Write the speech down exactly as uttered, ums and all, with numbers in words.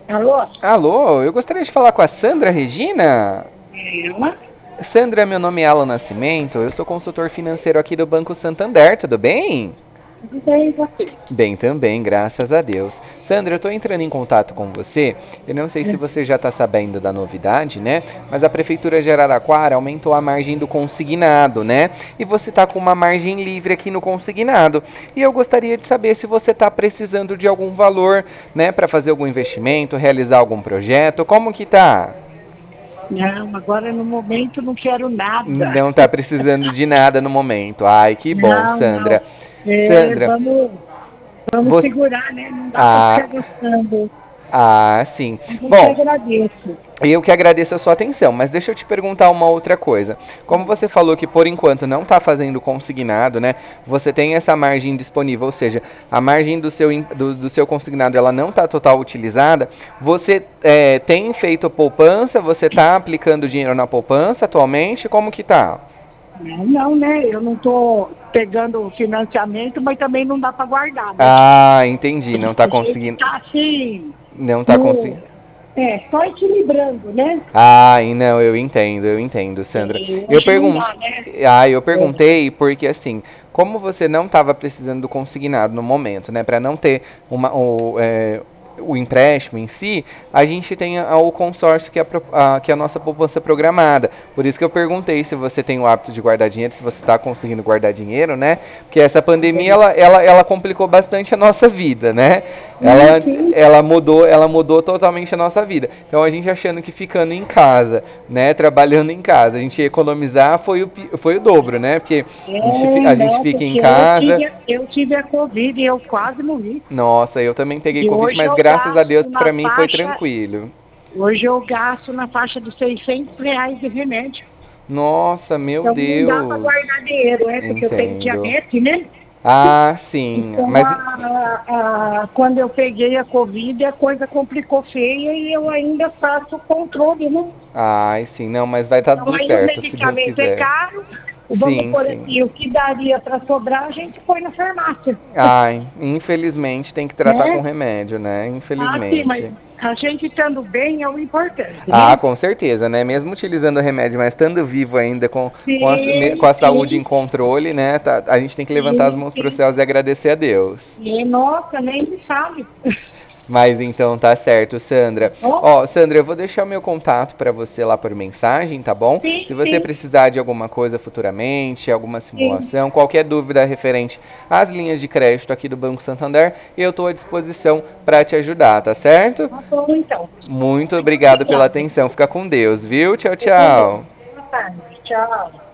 Alô? Alô, eu gostaria de falar com a Sandra Regina. Ela? Sandra, meu nome é Alan Nascimento, eu sou consultor financeiro aqui do Banco Santander, tudo bem? Tudo bem, você? Bem também, graças a Deus. Sandra, eu estou entrando em contato com você. Eu não sei se você já está sabendo da novidade, né? Mas a Prefeitura de Araraquara aumentou a margem do consignado, né? E você está com uma margem livre aqui no consignado. E eu gostaria de saber se você está precisando de algum valor, né? Para fazer algum investimento, realizar algum projeto. Como que tá? Não, agora no momento não quero nada. Não está precisando de nada no momento. Ai, que bom, Não, Sandra. não. É, Sandra, vamos, vamos você. segurar, né? Não dá para Ah, ficar gastando. ah, sim. Mas eu te Bom, agradeço. eu que agradeço a sua atenção, mas deixa eu te perguntar uma outra coisa. Como você falou que por enquanto não está fazendo consignado, né? Você tem essa margem disponível, ou seja, a margem do seu, do, do seu consignado ela não está total utilizada. Você é, tem feito poupança? Você está aplicando dinheiro na poupança atualmente? Como que tá? Não, não, né? Eu não estou pegando financiamento, mas também não dá para guardar, né? Ah, entendi. Não está A gente conseguindo. está assim, Não está conseguindo. no, é, só equilibrando, né? Ah, e não, eu entendo, eu entendo, Sandra. E Eu hoje não pergun... dá, né? ah, eu É, perguntei porque assim, como você não estava precisando do consignado no momento, né, para não ter uma, o, é, o empréstimo em si, a gente tem a- o consórcio que é a, pro- a- que é a nossa poupança programada. Por isso que eu perguntei se você tem o hábito de guardar dinheiro, se você está conseguindo guardar dinheiro, né? Porque essa pandemia ela, ela, ela complicou bastante a nossa vida, né? sim, Ela, sim. ela mudou, ela mudou totalmente a nossa vida. Então a gente achando que ficando em casa, né, trabalhando em casa, a gente ia economizar foi o, pi- foi o dobro, né? Porque a gente, fi- É, a gente não, fica em porque eu casa. tive, eu tive a Covid e eu quase morri. Nossa, eu também peguei E Covid, hoje mas eu graças a Deus gasto pra na mim foi faixa, tranquilo. hoje eu gasto na faixa de seiscentos reais de remédio. Nossa, meu Então não dá para guardar Deus. dinheiro, é porque eu tenho Entendo. diabetes, né? Ah, sim. Então, Mas a, a, quando eu peguei a Covid, a coisa complicou feia e eu ainda faço controle, né? ai, sim, não, mas vai estar Então, tudo aí o certo, se Deus medicamento é quiser. caro, vamos Sim, por sim. aqui, o que daria para sobrar, a gente põe na farmácia, Ai, infelizmente tem que tratar com né? remédio, né? Ah, sim, mas Infelizmente. a gente estando bem é o importante, Ah, né? com certeza, né? Mesmo utilizando o remédio, mas estando vivo ainda com, com, a, com Sim, a saúde em sim, controle, né? Tá- a gente tem que levantar as sim, mãos para os sim. céus e agradecer a Deus. E, nossa, nem me sabe. Mas então tá certo, Sandra. Ó, Ó, Sandra, eu vou deixar o meu contato para você lá por mensagem, tá bom? sim, Se você sim, precisar de alguma coisa futuramente, alguma sim. simulação, qualquer dúvida referente às linhas de crédito aqui do Banco Santander, eu estou à disposição para te ajudar, tá certo? Tá bom, então. Muito Muito obrigado pela obrigada. atenção. Fica com Deus, viu? Tchau, Fique com Deus. tchau. Boa tarde. Tchau.